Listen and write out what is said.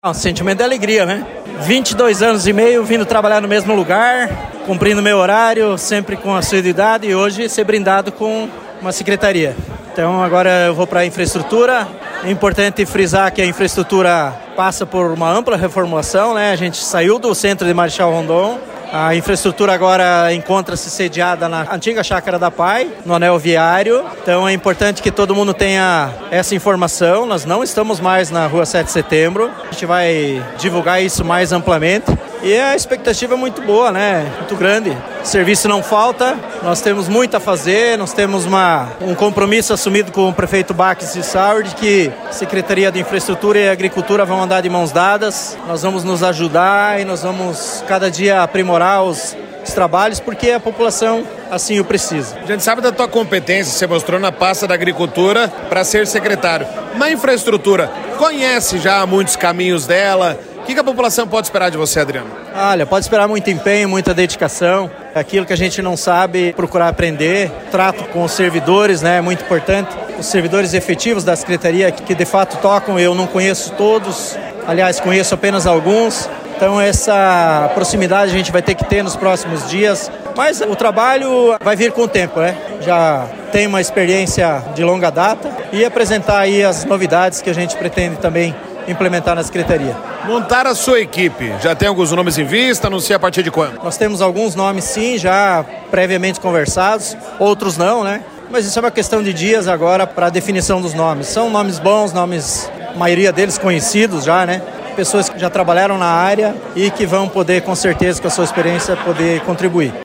Um sentimento de alegria, né? 22 anos e meio vindo trabalhar no mesmo lugar, cumprindo meu horário, sempre com assiduidade, e hoje ser brindado com uma secretaria. Então agora eu vou para a infraestrutura. É importante frisar que a infraestrutura passa por uma ampla reformulação, né? A gente saiu do centro de Marechal Rondon. A infraestrutura agora encontra-se sediada na antiga Chácara da Pai, no anel viário. Então é importante que todo mundo tenha essa informação. Nós não estamos mais na Rua 7 de Setembro. A gente vai divulgar isso mais amplamente. E a expectativa é muito boa, né? Muito grande. O serviço não falta, nós temos muito a fazer, nós temos um compromisso assumido com o prefeito Baques de Saúde, que a Secretaria de Infraestrutura e Agricultura vão andar de mãos dadas. Nós vamos nos ajudar e nós vamos cada dia aprimorar os trabalhos, porque a população assim o precisa. A gente sabe da tua competência, você mostrou na pasta da Agricultura para ser secretário. Na infraestrutura, conhece já muitos caminhos dela? O que a população pode esperar de você, Adriano? Olha, pode esperar muito empenho, muita dedicação. Aquilo que a gente não sabe, procurar aprender. Trato com os servidores, né? É muito importante. Os servidores efetivos da Secretaria que de fato tocam, eu não conheço todos. Aliás, conheço apenas alguns. Então essa proximidade a gente vai ter que ter nos próximos dias. Mas o trabalho vai vir com o tempo, né? Já tem uma experiência de longa data e apresentar aí as novidades que a gente pretende também implementar na Secretaria. Montar a sua equipe, já tem alguns nomes em vista, não sei a partir de quando? Nós temos alguns nomes sim, já previamente conversados, outros não, né? Mas isso é uma questão de dias agora para a definição dos nomes. São nomes bons, nomes, a maioria deles conhecidos já, né? Pessoas que já trabalharam na área e que vão poder, com certeza, com a sua experiência, poder contribuir.